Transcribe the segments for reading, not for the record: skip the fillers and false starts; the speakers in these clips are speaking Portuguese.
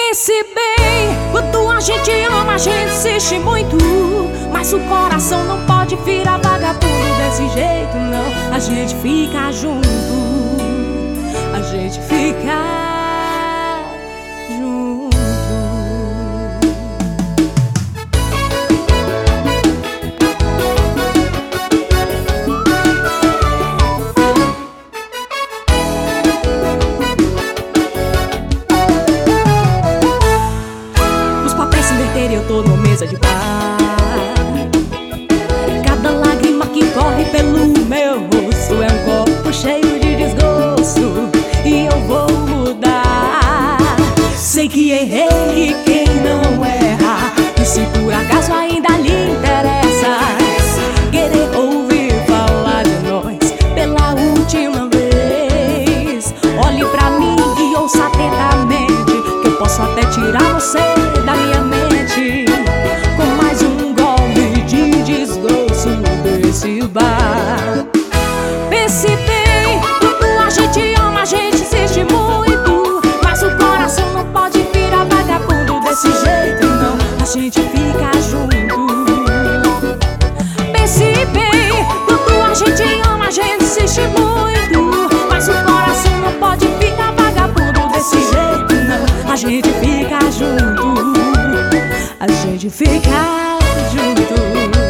Pense bem, quando a gente ama, a gente insiste muito, mas o coração não pode virar vagabundo desse jeito, não. A gente fica junto, a gente fica junto. Eu tô na mesa de bar. Cada lágrima que corre pelo meu rosto é um copo cheio de desgosto, e eu vou mudar. Sei que errei e quem não erra, e se por acaso ainda lhe interessa querer ouvir falar de nós pela última vez, olhe pra mim e ouça atentamente, que eu posso até tirar você da minha mente com mais um gole de desgosto desse bar. Pense bem, quando a gente ama, a gente insiste muito, mas o coração não pode virar vagabundo desse jeito, não. A gente fica junto. Pense bem, quando a gente ama, a gente insiste muito, mas o coração não pode virar vagabundo desse jeito, não. A gente fica junto, a gente fica junto.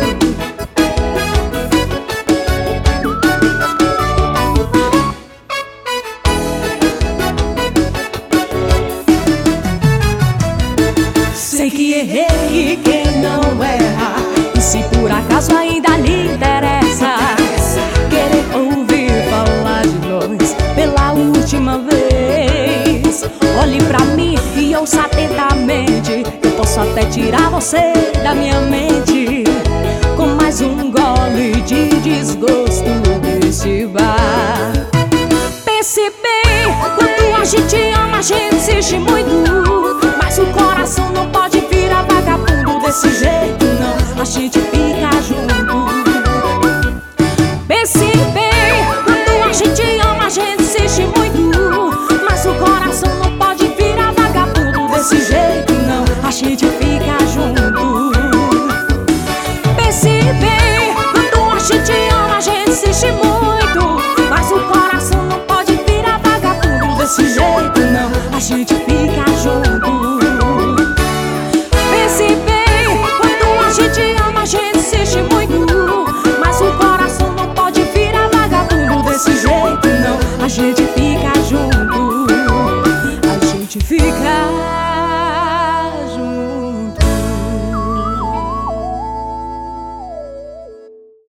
Sei que errei e quem não erra, e se por acaso ainda lhe interessa querer ouvir falar de nós pela última vez, olhe pra mim e ouça atentamente, eu posso até tirar você da minha mente com mais um gole de desgosto desse bar. Pense bem, quando a gente ama, a gente insiste muito, mas o coração não pode virar vagabundo desse jeito, não. A gente fica junto. Pense